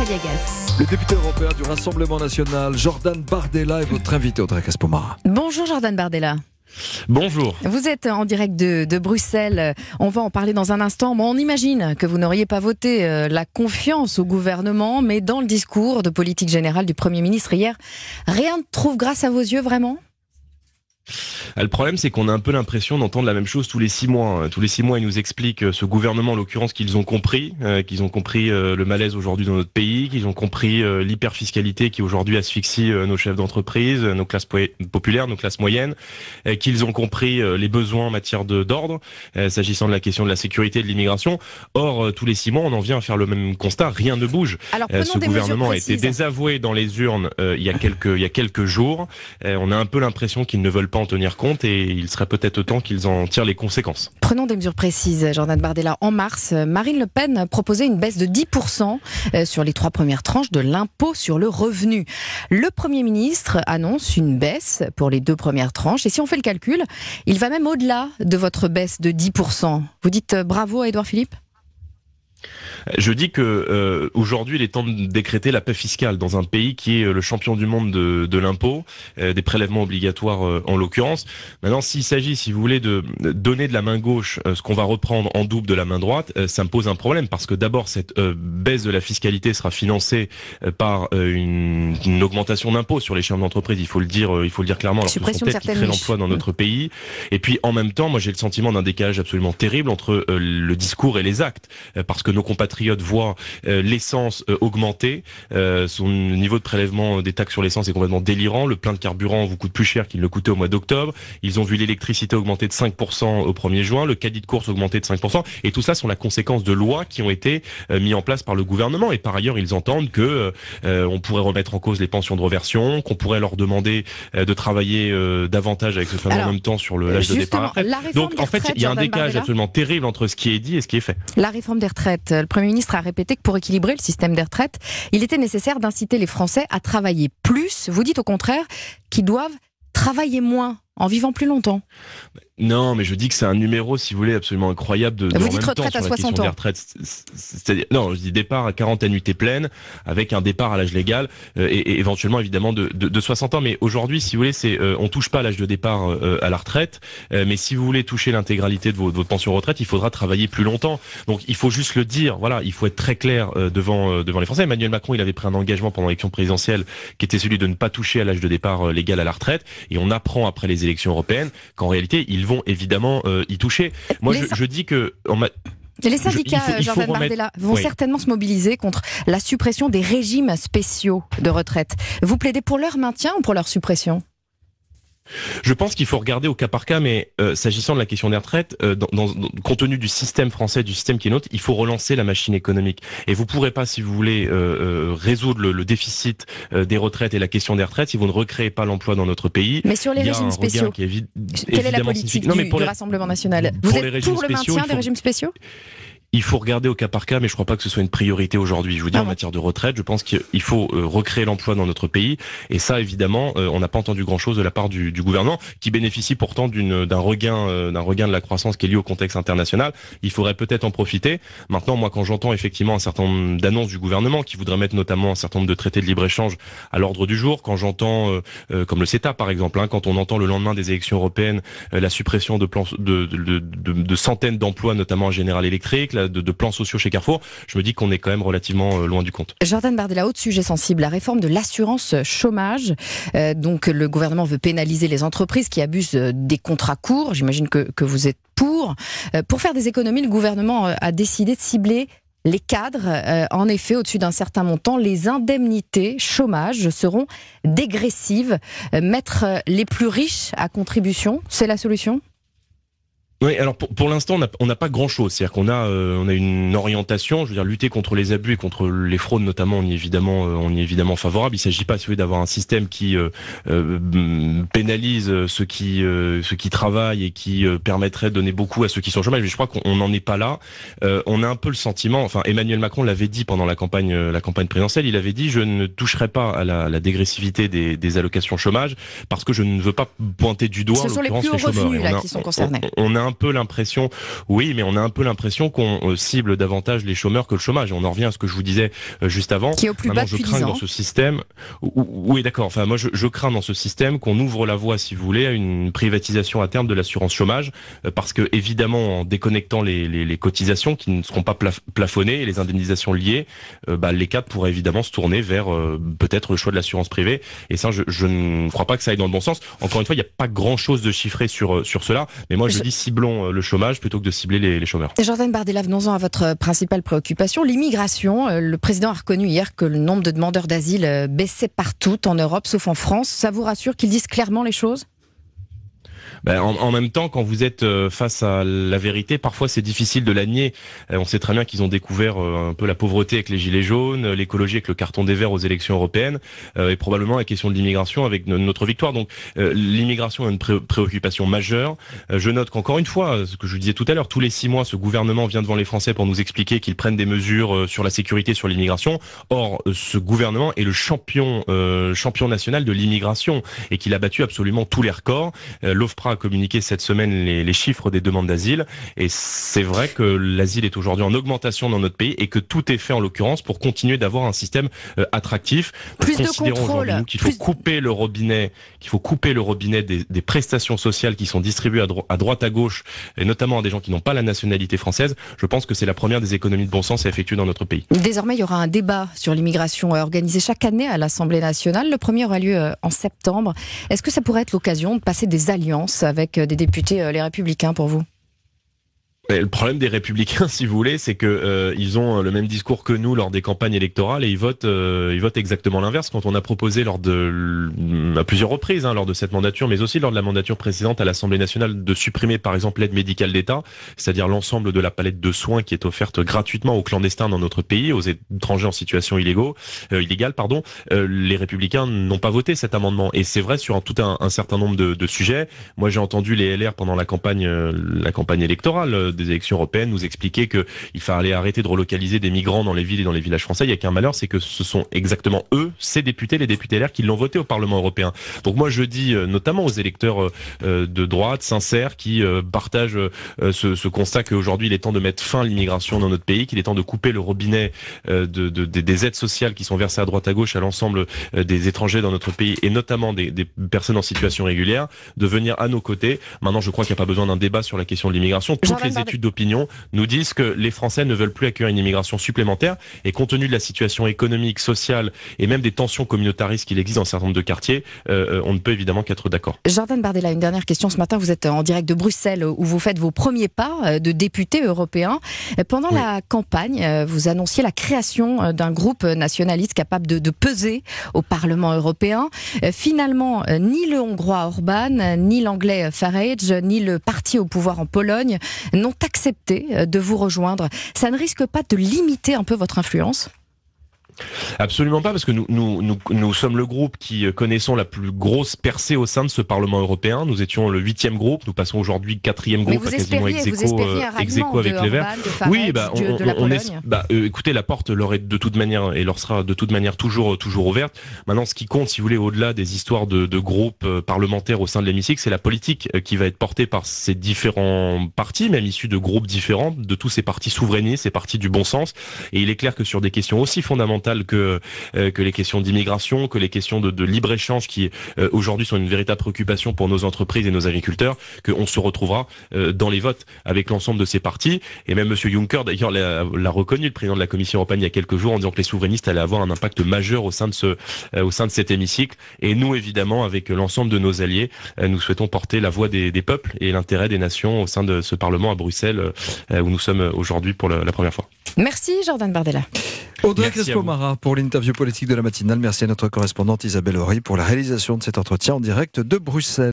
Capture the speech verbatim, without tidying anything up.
Viegas. Le député européen du Rassemblement national, Jordan Bardella, est votre invité, Audrey Caspo-Mara. Bonjour Jordan Bardella. Bonjour. Vous êtes en direct de, de Bruxelles. On va en parler dans un instant. Bon, on imagine que vous n'auriez pas voté euh, la confiance au gouvernement, mais dans le discours de politique générale du Premier ministre hier, rien ne trouve grâce à vos yeux, vraiment ? Le problème, c'est qu'on a un peu l'impression d'entendre la même chose tous les six mois. Tous les six mois, ils nous expliquent, ce gouvernement en l'occurrence, qu'ils ont compris, euh, qu'ils ont compris euh, le malaise aujourd'hui dans notre pays, qu'ils ont compris euh, l'hyperfiscalité qui aujourd'hui asphyxie euh, nos chefs d'entreprise, nos classes po- populaires, nos classes moyennes, euh, qu'ils ont compris euh, les besoins en matière de, d'ordre, euh, s'agissant de la question de la sécurité et de l'immigration. Or, euh, tous les six mois, on en vient à faire le même constat, rien ne bouge. Alors, euh, ce gouvernement a été précises. désavoué dans les urnes euh, il y a quelques il y a quelques jours. Euh, on a un peu l'impression qu'ils ne veulent pas en tenir compte et il serait peut-être temps qu'ils en tirent les conséquences. Prenons des mesures précises, Jordan Bardella. En mars, Marine Le Pen proposait une baisse de dix pour cent sur les trois premières tranches de l'impôt sur le revenu. Le Premier ministre annonce une baisse pour les deux premières tranches. Et si on fait le calcul, il va même au-delà de votre baisse de dix pour cent. Vous dites bravo à Édouard Philippe ? Je dis que euh, aujourd'hui, il est temps de décréter la paix fiscale dans un pays qui est le champion du monde de, de l'impôt, euh, des prélèvements obligatoires euh, en l'occurrence. Maintenant, s'il s'agit, si vous voulez, de donner de la main gauche euh, ce qu'on va reprendre en double de la main droite, euh, ça me pose un problème parce que d'abord, cette euh, baisse de la fiscalité sera financée euh, par euh, une, une augmentation d'impôts sur les chefs d'entreprise. Il faut le dire, euh, il faut le dire clairement. Alors, ce sont peut-être qui créent l'emploi dans notre pays. Et puis, en même temps, moi, j'ai le sentiment d'un décalage absolument terrible entre euh, le discours et les actes, euh, parce que nos compatriotes voient euh, l'essence euh, augmenter, euh, son niveau de prélèvement des taxes sur l'essence est complètement délirant, le plein de carburant vous coûte plus cher qu'il ne le coûtait au mois d'octobre, ils ont vu l'électricité augmenter de cinq pour cent au premier juin, le caddie de course augmenter de cinq pour cent, et tout ça sont la conséquence de lois qui ont été euh, mises en place par le gouvernement, et par ailleurs ils entendent que euh, on pourrait remettre en cause les pensions de reversion, qu'on pourrait leur demander euh, de travailler euh, davantage avec ce fameux en même temps sur le l'âge de départ à la retraite. Donc en fait il y a un décalage absolument terrible entre ce qui est dit et ce qui est fait. La réforme des retraites, le Premier ministre a répété que pour équilibrer le système des retraites, il était nécessaire d'inciter les Français à travailler plus. Vous dites au contraire qu'ils doivent travailler moins en vivant plus longtemps. Non, mais je dis que c'est un numéro, si vous voulez, absolument incroyable de. Vous en dites même retraite temps, à sur la soixante question ans. des retraites, c'est-à-dire, non, je dis départ à quarante annuités pleines, avec un départ à l'âge légal euh, et, et éventuellement évidemment de, de, de soixante ans. Mais aujourd'hui, si vous voulez, c'est euh, on touche pas à l'âge de départ euh, à la retraite, euh, mais si vous voulez toucher l'intégralité de, vos, de votre pension retraite, il faudra travailler plus longtemps. Donc il faut juste le dire. Voilà, il faut être très clair euh, devant euh, devant les Français. Emmanuel Macron, il avait pris un engagement pendant l'élection présidentielle, qui était celui de ne pas toucher à l'âge de départ euh, légal à la retraite. Et on apprend après les élections européennes qu'en réalité, ils vont évidemment euh, y toucher. Moi, je, je dis que on m'a... Les syndicats, je, il faut, il Jordan remettre... Bardella, vont oui. certainement se mobiliser contre la suppression des régimes spéciaux de retraite. Vous plaidez pour leur maintien ou pour leur suppression ? Je pense qu'il faut regarder au cas par cas, mais euh, s'agissant de la question des retraites, euh, dans, dans, dans, compte tenu du système français, du système qui est nôtre, il faut relancer la machine économique. Et vous pourrez pas, si vous voulez, euh, euh, résoudre le, le déficit euh, des retraites et la question des retraites si vous ne recréez pas l'emploi dans notre pays. Mais sur les régimes spéciaux, qui est évi- quelle est la politique du, non, du les, Rassemblement national ? Vous êtes pour le maintien des régimes spéciaux ? Il faut regarder au cas par cas, mais je crois pas que ce soit une priorité aujourd'hui. Je vous dis, ah en bon. matière de retraite, je pense qu'il faut euh, recréer l'emploi dans notre pays. Et ça, évidemment, euh, on n'a pas entendu grand-chose de la part du, du gouvernement, qui bénéficie pourtant d'une, d'un regain, euh, d'un regain de la croissance qui est lié au contexte international. Il faudrait peut-être en profiter. Maintenant, moi, quand j'entends effectivement un certain nombre d'annonces du gouvernement, qui voudraient mettre notamment un certain nombre de traités de libre-échange à l'ordre du jour, quand j'entends, euh, euh, comme le CETA par exemple, hein, quand on entend le lendemain des élections européennes euh, la suppression de, plans, de, de, de, de, de centaines d'emplois, notamment en General Electric, là, de, de plans sociaux chez Carrefour, je me dis qu'on est quand même relativement loin du compte. Jordan Bardella, autre sujet sensible, la réforme de l'assurance chômage. Euh, donc le gouvernement veut pénaliser les entreprises qui abusent des contrats courts. J'imagine que, que vous êtes pour. Euh, pour faire des économies, le gouvernement a décidé de cibler les cadres. Euh, en effet, au-dessus d'un certain montant, les indemnités chômage seront dégressives. Euh, mettre les plus riches à contribution, c'est la solution ? Oui, alors pour, pour l'instant, on n'a on n'a pas grand-chose. C'est-à-dire qu'on a, euh, on a une orientation, je veux dire, lutter contre les abus et contre les fraudes notamment, on y est évidemment, euh, on y est évidemment favorable. Il ne s'agit pas, si vous voulez, d'avoir un système qui euh, euh, pénalise ceux qui, euh, ceux qui travaillent et qui euh, permettrait de donner beaucoup à ceux qui sont au chômage. Mais je crois qu'on n'en est pas là. Euh, on a un peu le sentiment, enfin, Emmanuel Macron l'avait dit pendant la campagne, euh, la campagne présidentielle, il avait dit, je ne toucherai pas à la, la dégressivité des, des allocations chômage parce que je ne veux pas pointer du doigt. Ce sont les plus hauts revenus là qui sont concernés. On, on a un peu l'impression, oui, mais on a un peu l'impression qu'on euh, cible davantage les chômeurs que le chômage. Et on en revient à ce que je vous disais euh, juste avant. Qui est au plus Maintenant, bas je depuis crains dix dans ans. ce système. Oui, d'accord. Enfin, moi, je, je crains dans ce système qu'on ouvre la voie, si vous voulez, à une privatisation à terme de l'assurance chômage, euh, parce que évidemment, en déconnectant les, les, les cotisations qui ne seront pas plaf- plafonnées et les indemnisations liées, euh, bah, les cadres pourraient évidemment se tourner vers euh, peut-être le choix de l'assurance privée. Et ça, je, je ne crois pas que ça aille dans le bon sens. Encore une fois, il n'y a pas grand-chose de chiffré sur sur cela. Mais moi, je, je... dis ciblons le chômage plutôt que de cibler les, les chômeurs. Jordan Bardella, venons-en à votre principale préoccupation, l'immigration. Le président a reconnu hier que le nombre de demandeurs d'asile baissait partout en Europe, sauf en France. Ça vous rassure qu'ils disent clairement les choses ? Ben, en, en même temps, quand vous êtes face à la vérité, parfois c'est difficile de la nier. On sait très bien qu'ils ont découvert un peu la pauvreté avec les gilets jaunes, l'écologie avec le carton des Verts aux élections européennes, et probablement la question de l'immigration avec notre victoire. Donc l'immigration est une pré- préoccupation majeure. Je note qu'encore une fois, ce que je disais tout à l'heure, tous les six mois, ce gouvernement vient devant les Français pour nous expliquer qu'ils prennent des mesures sur la sécurité, sur l'immigration. Or, ce gouvernement est le champion, euh, champion national de l'immigration et qu'il a battu absolument tous les records. L'OFPRA a communiqué cette semaine les, les chiffres des demandes d'asile et c'est vrai que l'asile est aujourd'hui en augmentation dans notre pays et que tout est fait en l'occurrence pour continuer d'avoir un système euh, attractif. Plus Nous de considérons contrôle, aujourd'hui qu'il faut plus... couper le robinet, qu'il faut couper le robinet des, des prestations sociales qui sont distribuées à, dro- à droite à gauche et notamment à des gens qui n'ont pas la nationalité française. Je pense que c'est la première des économies de bon sens à effectuer dans notre pays. Désormais, il y aura un débat sur l'immigration organisé chaque année à l'Assemblée nationale. Le premier aura lieu en septembre. Est-ce que ça pourrait être l'occasion de passer des alliances avec des députés les Républicains pour vous ? Le problème des Républicains, si vous voulez, c'est que euh, ils ont le même discours que nous lors des campagnes électorales et ils votent, euh, ils votent exactement l'inverse. Quand on a proposé lors de, à plusieurs reprises, hein, lors de cette mandature, mais aussi lors de la mandature précédente à l'Assemblée nationale, de supprimer par exemple l'aide médicale d'État, c'est-à-dire l'ensemble de la palette de soins qui est offerte gratuitement aux clandestins dans notre pays, aux étrangers en situation illégaux, euh, illégale, pardon. Euh, les Républicains n'ont pas voté cet amendement et c'est vrai sur un, tout un, un certain nombre de, de sujets. Moi, j'ai entendu les L R pendant la campagne, euh, la campagne électorale. Euh, des élections européennes nous expliquer que il fallait arrêter de relocaliser des migrants dans les villes et dans les villages français. Il n'y a qu'un malheur, c'est que ce sont exactement eux, ces députés, les députés L R, qui l'ont voté au Parlement européen. Donc moi je dis euh, notamment aux électeurs euh, de droite, sincères, qui euh, partagent euh, ce, ce constat qu'aujourd'hui il est temps de mettre fin à l'immigration dans notre pays, qu'il est temps de couper le robinet euh, de, de, de, des aides sociales qui sont versées à droite à gauche à l'ensemble euh, des étrangers dans notre pays et notamment des, des personnes en situation régulière, de venir à nos côtés. Maintenant je crois qu'il n'y a pas besoin d'un débat sur la question de l'immigration. Toutes Jordan les Bardella. études d'opinion nous disent que les Français ne veulent plus accueillir une immigration supplémentaire et compte tenu de la situation économique, sociale et même des tensions communautaristes qu'il existe dans un certain nombre de quartiers, euh, on ne peut évidemment qu'être d'accord. Jordan Bardella, une dernière question. Ce matin, vous êtes en direct de Bruxelles où vous faites vos premiers pas de député européen. Pendant oui. la campagne, vous annonciez la création d'un groupe nationaliste capable de, de peser au Parlement européen. Finalement, ni le Hongrois Orban, ni l'Anglais Farage, ni le parti au pouvoir en Pologne n'ont accepté de vous rejoindre. Ça ne risque pas de limiter un peu votre influence ? Absolument pas, parce que nous, nous, nous, nous sommes le groupe qui connaissons la plus grosse percée au sein de ce Parlement européen. Nous étions le huitième groupe, nous passons aujourd'hui quatrième groupe, à quasiment ex aequo, ex aequo avec les Verts. Oui, bah, on, de la on est, bah, euh, écoutez, la porte leur est de toute manière et leur sera de toute manière toujours, toujours ouverte. Maintenant, ce qui compte, si vous voulez, au-delà des histoires de, de groupes parlementaires au sein de l'hémicycle, c'est la politique qui va être portée par ces différents partis, même issus de groupes différents, de tous ces partis souverainistes, ces partis du bon sens. Et il est clair que sur des questions aussi fondamentales que euh, que les questions d'immigration, que les questions de, de libre-échange qui euh, aujourd'hui sont une véritable préoccupation pour nos entreprises et nos agriculteurs, qu'on se retrouvera euh, dans les votes avec l'ensemble de ces partis. Et même Monsieur Juncker, d'ailleurs, l'a, l'a reconnu, le président de la Commission européenne, il y a quelques jours, en disant que les souverainistes allaient avoir un impact majeur au sein de ce euh, au sein de cet hémicycle. Et nous, évidemment, avec l'ensemble de nos alliés, euh, nous souhaitons porter la voix des, des peuples et l'intérêt des nations au sein de ce Parlement à Bruxelles, euh, où nous sommes aujourd'hui pour la, la première fois. Merci Jordan Bardella. Audrey Crespo-Mara pour l'interview politique de la matinale. Merci à notre correspondante Isabelle Horry pour la réalisation de cet entretien en direct de Bruxelles.